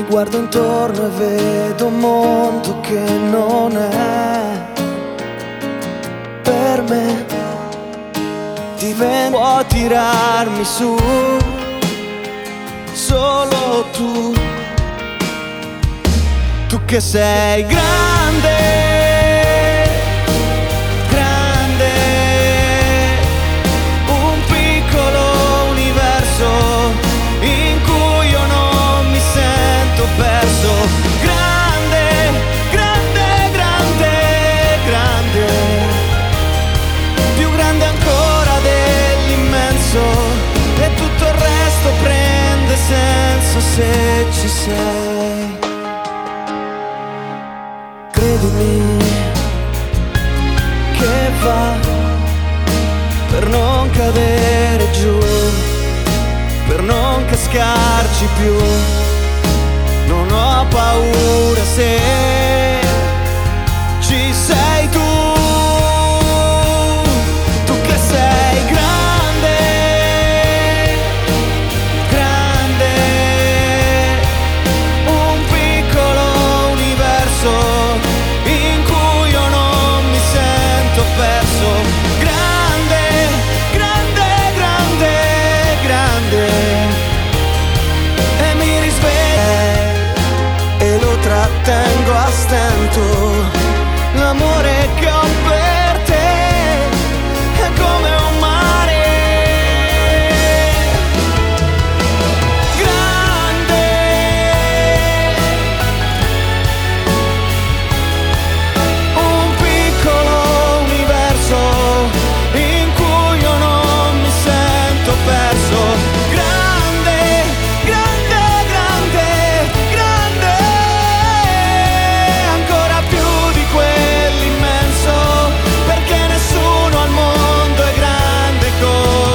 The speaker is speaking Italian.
guardo intorno e vedo un mondo che non è per me. Può tirarmi su solo tu che sei grande, grande, un piccolo universo in cui io non mi sento perso. Grande, grande, grande, grande, più grande ancora dell'immenso, e tutto il resto prende senso se ci sei. Credimi che va per non cadere giù, per non cascarci più. Non ho paura se ci sei tu che sei grande, grande, un piccolo universo in cui io non mi sento perso. Grande, grande, grande, grande, e mi risveglio e lo trattengo a stento, l'amore che ho